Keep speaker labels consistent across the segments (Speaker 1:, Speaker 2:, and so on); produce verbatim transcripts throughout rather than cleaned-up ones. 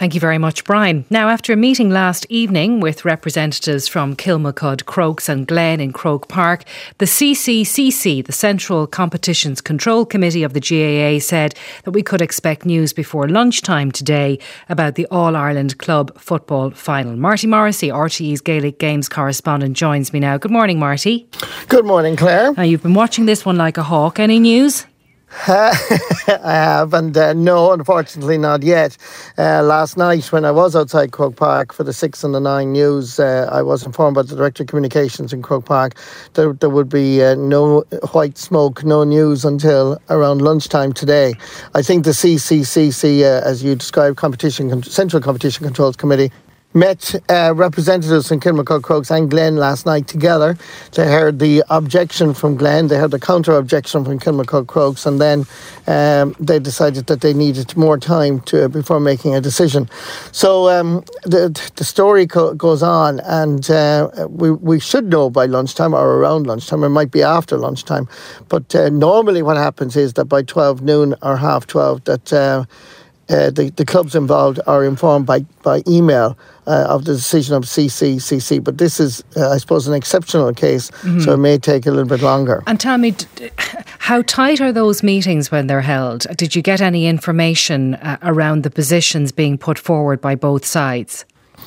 Speaker 1: Thank you very much, Brian. Now, after a meeting last evening with representatives from Kilmacud, Crokes and Glen in Croke Park, the C C C C, the Central Competitions Control Committee of the G A A, said that we could expect news before lunchtime today about the All-Ireland Club Football Final. Marty Morrissey, R T E's Gaelic Games correspondent, joins me now. Good morning, Marty.
Speaker 2: Good morning, Claire.
Speaker 1: Now, you've been watching this one like a hawk. Any news?
Speaker 2: Uh, I have, and uh, no, unfortunately not yet. Uh, last night, when I was outside Croke Park for the six and the nine news, uh, I was informed by the Director of Communications in Croke Park that there would be uh, no white smoke, no news until around lunchtime today. I think the C C C C, uh, as you described, Competition Central Competition Controls Committee, met uh, representatives from Kilmacud, Crokes and Glen last night together. They heard the objection from Glen, they heard the counter-objection from Kilmacud, Crokes, and then um, they decided that they needed more time to before making a decision. So um, the the story co- goes on, and uh, we, we should know by lunchtime or around lunchtime. It might be after lunchtime. But uh, normally what happens is that by twelve noon or half twelve that uh, Uh, the, the clubs involved are informed by, by email uh, of the decision of C C C C. But this is, uh, I suppose, an exceptional case, mm-hmm. so it may take a little bit longer.
Speaker 1: And tell me, how tight are those meetings when they're held? Did you get any information uh, around the positions being put forward by both sides?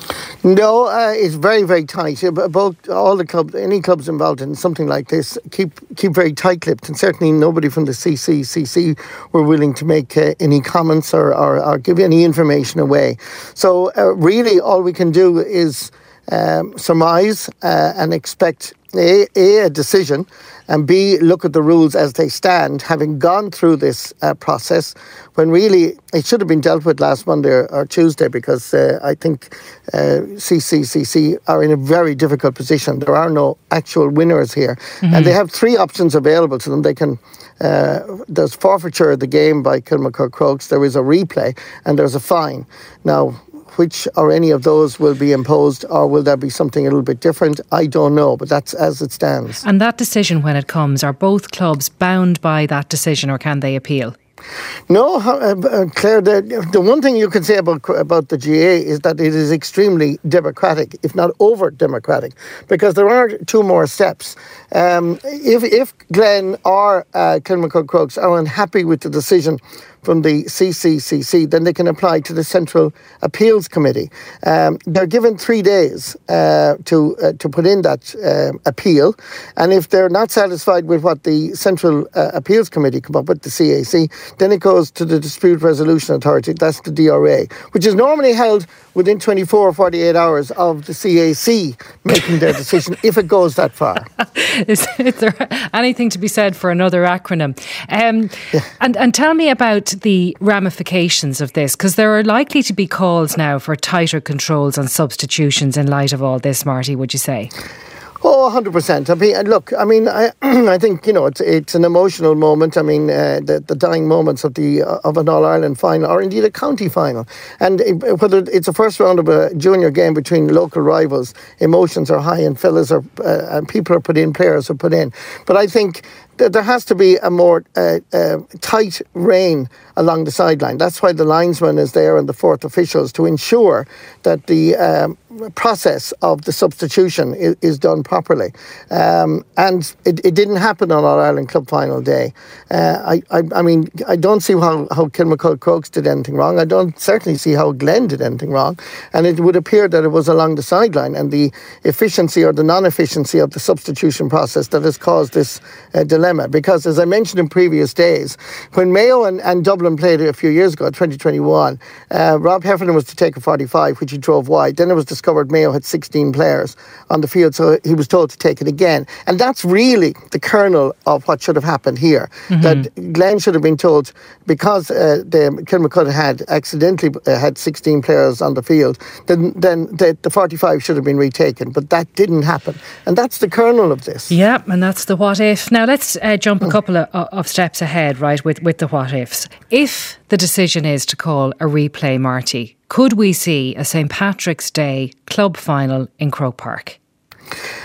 Speaker 2: No, uh, it's very, very tight. Both all the clubs, any clubs involved in something like this, keep keep very tight-lipped, and certainly nobody from the C C C C were willing to make uh, any comments or, or, or give any information away. So uh, really, all we can do is um, surmise uh, and expect A, A, a decision, and B, look at the rules as they stand, having gone through this uh, process, when really it should have been dealt with last Monday or, or Tuesday, because uh, I think uh, C C C C are in a very difficult position. There are no actual winners here. Mm-hmm. And they have three options available to them. They can uh, there's forfeiture of the game by Kilmacud, Crokes, there is a replay, and there's a fine. Now, which or any of those will be imposed, or will there be something a little bit different? I don't know, but that's as it stands.
Speaker 1: And that decision, when it comes, are both clubs bound by that decision, or can they appeal?
Speaker 2: No, uh, Claire, the, the one thing you can say about about the G A A is that it is extremely democratic, if not over-democratic, because there are two more steps. Um, if, if Glen or uh, Kilmacud, Crokes are unhappy with the decision from the C C C C, then they can apply to the Central Appeals Committee. Um, they're given three days uh, to uh, to put in that uh, appeal, and if they're not satisfied with what the Central uh, Appeals Committee come up with, the C A C, then it goes to the Dispute Resolution Authority, that's the D R A, which is normally held within twenty-four or forty-eight hours of the C A C making their decision, if it goes that far.
Speaker 1: is, is there anything to be said for another acronym? Um, yeah. and, and tell me about the ramifications of this, because there are likely to be calls now for tighter controls on substitutions in light of all this, Marty, would you say?
Speaker 2: Oh, one hundred percent. I mean, look, I mean, I, I think, you know, it's it's an emotional moment. I mean, uh, the, the dying moments of the uh, of an All-Ireland final, or indeed a county final. And it, whether it's a first round of a junior game between local rivals, emotions are high, and fellas are, uh, and people are put in, players are put in. But I think that there has to be a more uh, uh, tight rein along the sideline. That's why the linesman is there and the fourth officials, to ensure that the um, process of the substitution is, is done properly. Um, and it, it didn't happen on All Ireland Club Final Day. Uh, I, I, I mean, I don't see how, how Kilmacud, Crokes did anything wrong. I don't certainly see how Glen did anything wrong. And it would appear that it was along the sideline and the efficiency or the non-efficiency of the substitution process that has caused this uh, dilemma. Because, as I mentioned in previous days, when Mayo and, and Dublin played a few years ago, twenty twenty-one, uh, Rob Heffernan was to take a forty-five, which he drove wide. Then it was discovered Mayo had sixteen players on the field, so he was told to take it again. And that's really the kernel of what should have happened here. Mm-hmm. That Glen should have been told, because uh, the Kilmacud had accidentally uh, had sixteen players on the field, then, then the, the forty-five should have been retaken. But that didn't happen. And that's the kernel of this.
Speaker 1: Yeah, and that's the what if. Now, let's uh, jump a couple of, of steps ahead, right, with, with the what ifs. If the decision is to call a replay, Marty, could we see a Saint Patrick's Day club final in Croke Park?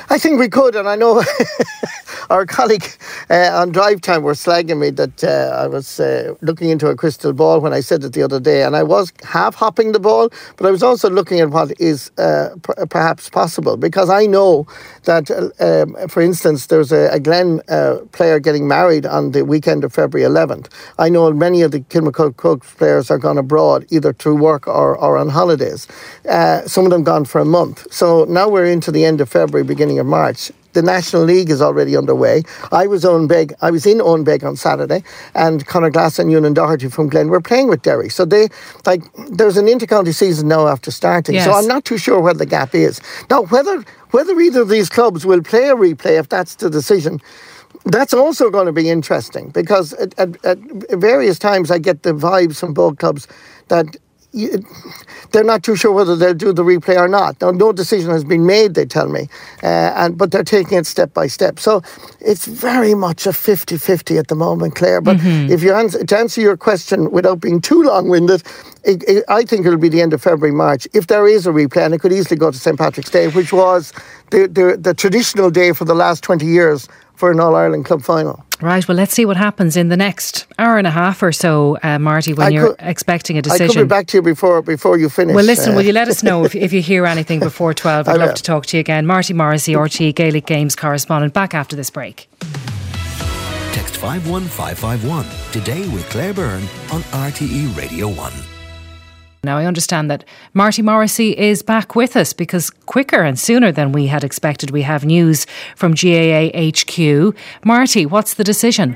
Speaker 2: I think we could, and I know our colleague uh, on Drive Time were slagging me that uh, I was uh, looking into a crystal ball when I said it the other day, and I was half hopping the ball, but I was also looking at what is uh, p- perhaps possible, because I know that, uh, um, for instance, there's a, a Glen uh, player getting married on the weekend of February eleventh. I know many of the Kilmacud Crokes players are gone abroad, either through work or, or on holidays. Uh, some of them gone for a month. So now we're into the end of February, beginning of March. The National League is already underway. I was on Beg, I was in Owenbeg on Saturday, and Conor Glass and Ewan Doherty from Glen were playing with Derry. So they, like, there's an inter-county season now after starting. Yes. So I'm not too sure where the gap is. Now, whether whether either of these clubs will play a replay, if that's the decision, that's also going to be interesting, because at, at, at various times I get the vibes from both clubs that You, they're not too sure whether they'll do the replay or not. Now, no decision has been made, they tell me, uh, and but they're taking it step by step. So it's very much a fifty-fifty at the moment, Claire. But mm-hmm. if you answer, to answer your question without being too long-winded, it, it, I think it'll be the end of February, March. If there is a replay, and it could easily go to Saint Patrick's Day, which was the, the, the traditional day for the last twenty years for an All-Ireland club final.
Speaker 1: Right, well, let's see what happens in the next hour and a half or so, uh, Marty, when I you're could, expecting a decision.
Speaker 2: I could be back to you before before you finish.
Speaker 1: Well, listen, uh, will you let us know if, if you hear anything before twelve? I'd love to talk to you again. Marty Morrissey, R T E Gaelic Games correspondent, back after this break.
Speaker 3: Text five one five five one today with Claire Byrne on R T E Radio one.
Speaker 1: Now, I understand that Marty Morrissey is back with us, because quicker and sooner than we had expected, we have news from G A A H Q. Marty, what's the decision?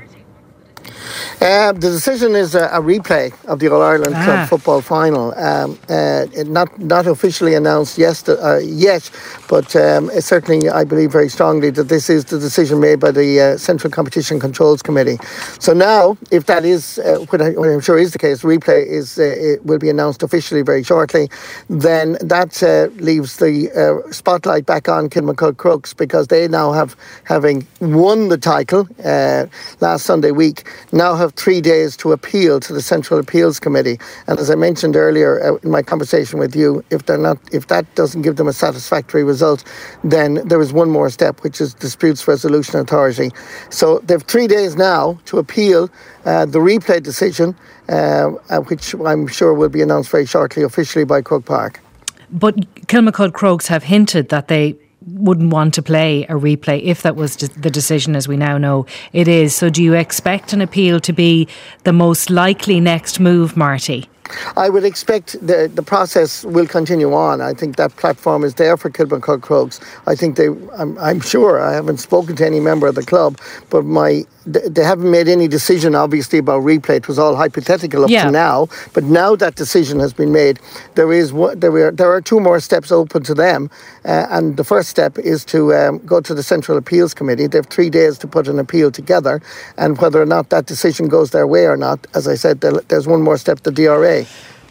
Speaker 2: Uh, the decision is a, a replay of the All-Ireland ah. Club football final. Um, uh, not not officially announced yes, uh, yet, but um, certainly I believe very strongly that this is the decision made by the uh, Central Competition Controls Committee. So now, if that is, uh, what, I, what I'm sure is the case, replay is uh, it will be announced officially very shortly, then that uh, leaves the uh, spotlight back on Kilmacud Crokes, because they now have, having won the title uh, last Sunday week, now have three days to appeal to the Central Appeals Committee. And as I mentioned earlier uh, in my conversation with you, if they're not, if that doesn't give them a satisfactory result, then there is one more step, which is Disputes Resolution Authority. So they have three days now to appeal uh, the replay decision, uh, uh, which I'm sure will be announced very shortly officially by Croke Park.
Speaker 1: But Kilmacud Crokes have hinted that they wouldn't want to play a replay if that was the decision, as we now know it is. So do you expect an appeal to be the most likely next move, Marty?
Speaker 2: I would expect the the process will continue on. I think that platform is there for Kilmacud Crokes. I think they, I'm, I'm sure, I haven't spoken to any member of the club, but my they haven't made any decision, obviously, about replay. It was all hypothetical up yeah. to now. But now that decision has been made, there is there are there are two more steps open to them, uh, and the first step is to um, go to the Central Appeals Committee. They have three days to put an appeal together, and whether or not that decision goes their way or not, as I said, there's one more step, the D R A.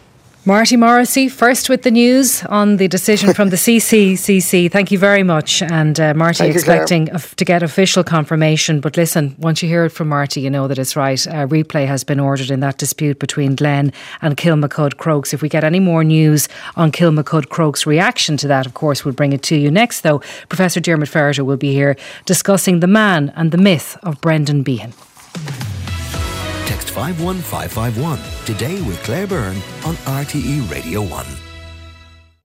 Speaker 1: Marty Morrissey, first with the news on the decision from the C C C C. Thank you very much. And uh, Marty, Thank expecting you, to get official confirmation. But listen, once you hear it from Marty, you know that it's right. A replay has been ordered in that dispute between Glen and Kilmacud Crokes. If we get any more news on Kilmacud Crokes' reaction to that, of course, we'll bring it to you. Next, though, Professor Diarmuid Ferriter will be here discussing the man and the myth of Brendan Behan.
Speaker 3: Text five one five five one today with Claire Byrne on R T E Radio one.